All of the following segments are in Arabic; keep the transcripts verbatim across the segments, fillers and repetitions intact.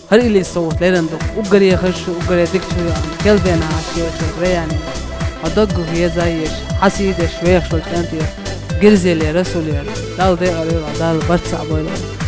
هر اللي صوت ليلن دق وقري خش وقري دكتور يعني كل بينا عشية شو يعني أدق هي زيش حسيد شوية شو الكنتي جرزي لي رسولي دال ده قريب دال برتسع بويلة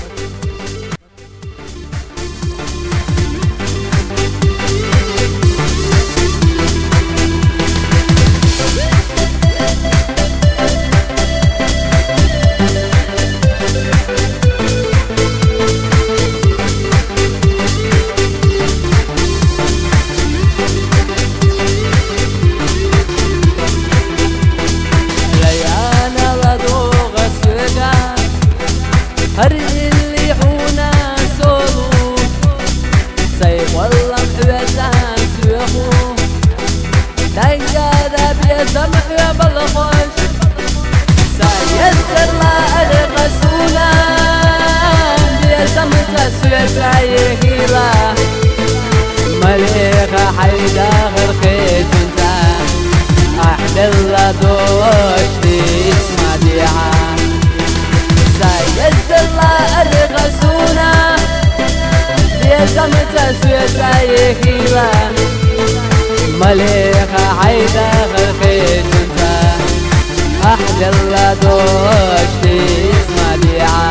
هر اللي حونا سولو سيب والله محوزان سيخو تنقاذا بيسمع بالخوش سيسر لا الغسولا بيسمع تسويت عيهيلا مليخة حيدا غرقيت انتا احلى دوش تسمع ديعا يزلا الغسونا بيسم تسويت عيخيلا مليخة عيدا غرقيت انتا احلى دوش تسمع ديعا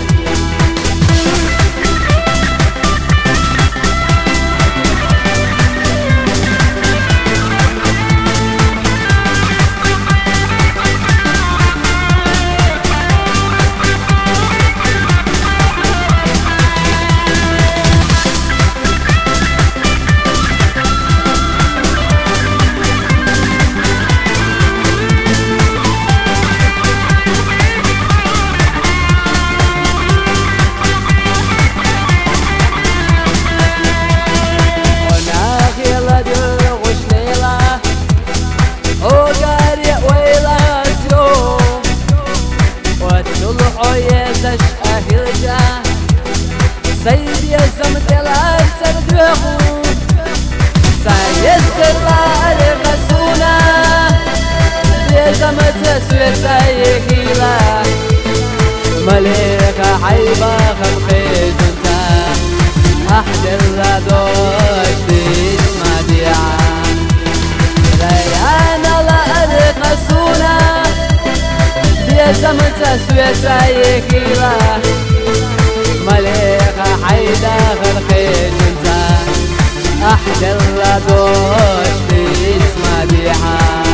سيد يزمت العسر دوغو سيسر لا الغسونا يزمت سويت عيخيلا مليخة حيبا خلقيت انتا احلى دوش تسمع ديعا ريانا لا الغسونا يزمت سويت عيخيلا مليخة حيدا غرقيت انتا احلى دوش تسمع ديعا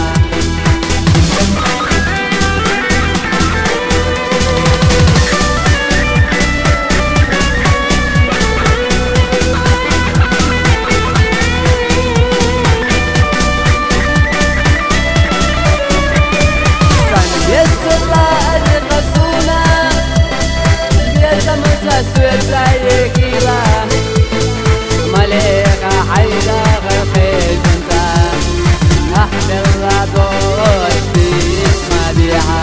سويت عيخيلا مليخة حيدا غرقيت انتا احلى دوش تسمع ديعا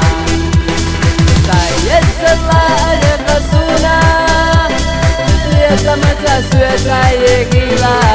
سيسر لا الغسونا يزمت سويت عيخيلا